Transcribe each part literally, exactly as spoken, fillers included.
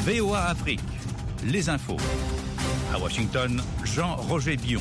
V O A Afrique, les infos. À Washington, Jean-Roger Billon.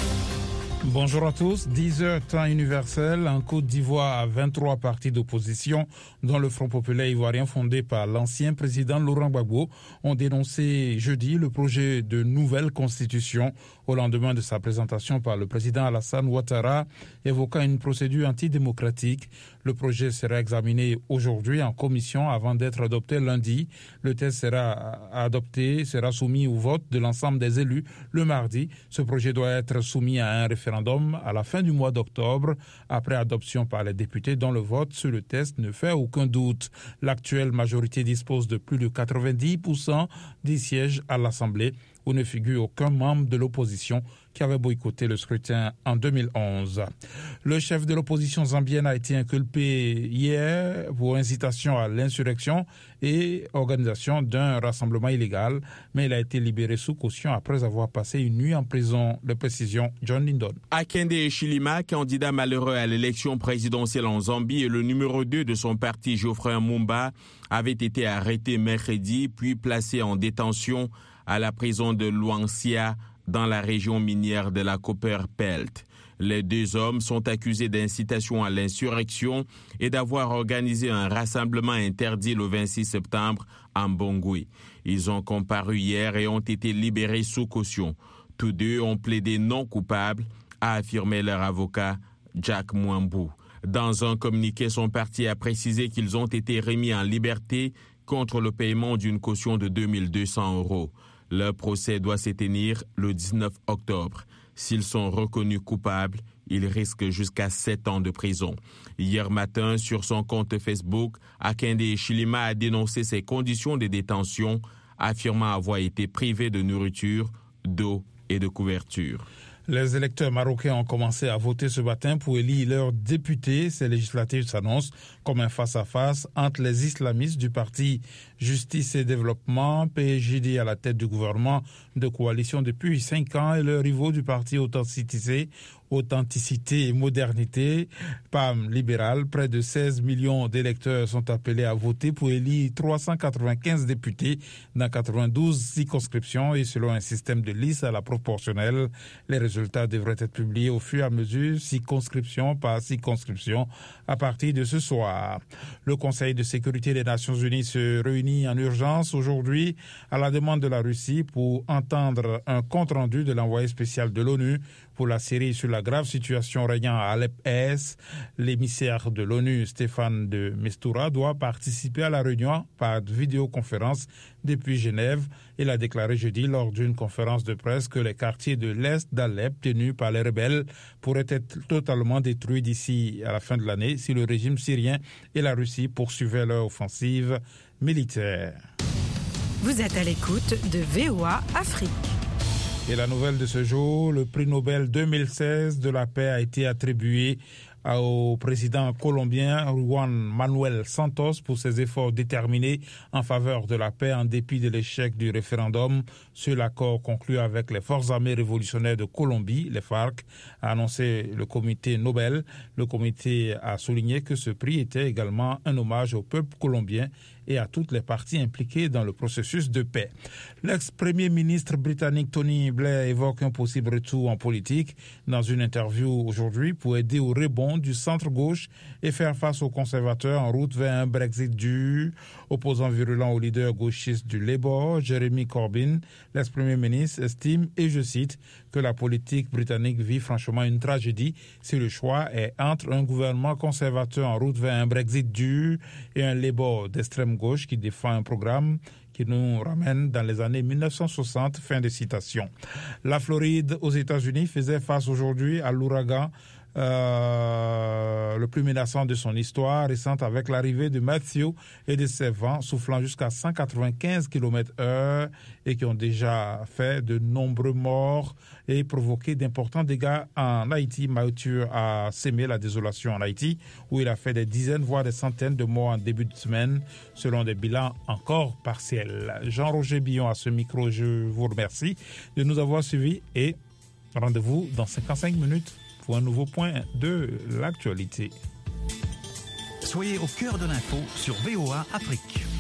Bonjour à tous, dix heures temps universel. En Côte d'Ivoire, vingt-trois partis d'opposition, dont le Front populaire ivoirien fondé par l'ancien président Laurent Gbagbo, ont dénoncé jeudi le projet de nouvelle constitution au lendemain de sa présentation par le président Alassane Ouattara, évoquant une procédure antidémocratique. Le projet sera examiné aujourd'hui en commission avant d'être adopté lundi. Le texte sera adopté, sera soumis au vote de l'ensemble des élus le mardi. Ce projet doit être soumis à un référendum à la fin du mois d'octobre, après adoption par les députés dont le vote sur le texte ne fait aucun doute. L'actuelle majorité dispose de plus de quatre-vingt-dix pour cent des sièges à l'Assemblée, où ne figure aucun membre de l'opposition qui avait boycotté le scrutin en deux mille onze. Le chef de l'opposition zambienne a été inculpé hier pour incitation à l'insurrection et organisation d'un rassemblement illégal, mais il a été libéré sous caution après avoir passé une nuit en prison. De précision, John Lindon. Hakainde Hichilema, candidat malheureux à l'élection présidentielle en Zambie et le numéro deux de son parti, Geoffrey Mumba, avait été arrêté mercredi puis placé en détention à la prison de Luansia dans la région minière de la Copper-Pelt. Les deux hommes sont accusés d'incitation à l'insurrection et d'avoir organisé un rassemblement interdit le vingt-six septembre en Bangui. Ils ont comparu hier et ont été libérés sous caution. Tous deux ont plaidé non coupables, a affirmé leur avocat Jack Mwambu. Dans un communiqué, son parti a précisé qu'ils ont été remis en liberté contre le paiement d'une caution de deux mille deux cents euros. Leur procès doit se tenir le dix-neuf octobre. S'ils sont reconnus coupables, ils risquent jusqu'à sept ans de prison. Hier matin, sur son compte Facebook, Hakainde Hichilema a dénoncé ses conditions de détention, affirmant avoir été privé de nourriture, d'eau et de couverture. Les électeurs marocains ont commencé à voter ce matin pour élire leurs députés. Ces législatives s'annoncent comme un face-à-face entre les islamistes du parti Justice et Développement, P J D à la tête du gouvernement de coalition depuis cinq ans, et leurs rivaux du parti Authenticité, Authenticité et Modernité, P A M libéral. Près de seize millions d'électeurs sont appelés à voter pour élire trois cent quatre-vingt-quinze députés dans quatre-vingt-douze circonscriptions et selon un système de liste à la proportionnelle. Les résultats devraient être publiés au fur et à mesure, circonscription par circonscription, à partir de ce soir. Le Conseil de sécurité des Nations Unies se réunit en urgence aujourd'hui à la demande de la Russie pour entendre un compte-rendu de l'envoyé spécial de l'ONU pour la Syrie sur la grave situation régnant à Alep-Est. L'émissaire de l'ONU, Stéphane de Mistura, doit participer à la réunion par vidéoconférence depuis Genève. Il a déclaré jeudi lors d'une conférence de presse que les quartiers de l'Est d'Alep tenus par les rebelles pourraient être totalement détruits d'ici à la fin de l'année si le régime syrien et la Russie poursuivaient leur offensive militaire. Vous êtes à l'écoute de V O A Afrique. Et la nouvelle de ce jour, le prix Nobel deux mille seize de la paix a été attribué au président colombien Juan Manuel Santos pour ses efforts déterminés en faveur de la paix en dépit de l'échec du référendum sur l'accord conclu avec les forces armées révolutionnaires de Colombie, les FARC, a annoncé le comité Nobel. Le comité a souligné que ce prix était également un hommage au peuple colombien et à toutes les parties impliquées dans le processus de paix. L'ex-premier ministre britannique Tony Blair évoque un possible retour en politique dans une interview aujourd'hui pour aider au rebond du centre-gauche et faire face aux conservateurs en route vers un Brexit dur. Opposant virulent au leader gauchiste du Labour, Jeremy Corbyn, l'ex-premier ministre estime, et je cite, que la politique britannique vit franchement une tragédie si le choix est entre un gouvernement conservateur en route vers un Brexit dur et un Labour d'extrême gauche qui défend un programme qui nous ramène dans les années mille neuf cent soixante, fin de citation. La Floride aux États-Unis faisait face aujourd'hui à l'ouragan Euh, le plus menaçant de son histoire récente avec l'arrivée de Matthew et de ses vents soufflant jusqu'à cent quatre-vingt-quinze kilomètres heure et qui ont déjà fait de nombreux morts et provoqué d'importants dégâts en Haïti. Matthew a sémé la désolation en Haïti où il a fait des dizaines voire des centaines de morts en début de semaine selon des bilans encore partiels. Jean-Roger Billon à ce micro, je vous remercie de nous avoir suivis et rendez-vous dans cinquante-cinq minutes pour un nouveau point de l'actualité. Soyez au cœur de l'info sur V O A Afrique.